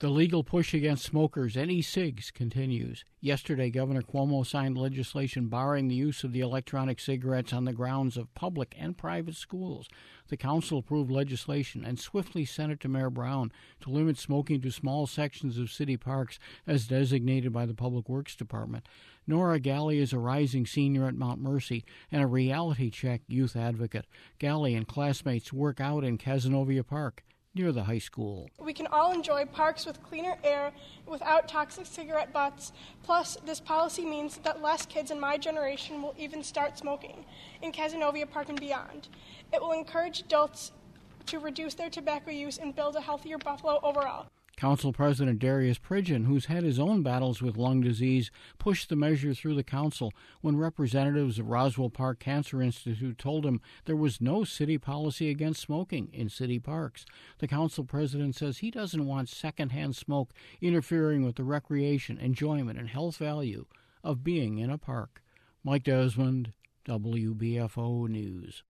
The legal push against smokers and e-cigs continues. Yesterday, Governor Cuomo signed legislation barring the use of the electronic cigarettes on the grounds of public and private schools. The council approved legislation and swiftly sent it to Mayor Brown to limit smoking to small sections of city parks as designated by the Public Works Department. Nora Galley is a rising senior at Mount Mercy and a reality check youth advocate. Galley and classmates work out in Cazenovia Park near the high school. We can all enjoy parks with cleaner air without toxic cigarette butts. Plus, this policy means that less kids in my generation will even start smoking in Cazenovia Park and beyond. It will encourage adults to reduce their tobacco use and build a healthier Buffalo overall. Council President Darius Pridgeon, who's had his own battles with lung disease, pushed the measure through the council when representatives of Roswell Park Cancer Institute told him there was no city policy against smoking in city parks. The council president says he doesn't want secondhand smoke interfering with the recreation, enjoyment, and health value of being in a park. Mike Desmond, WBFO News.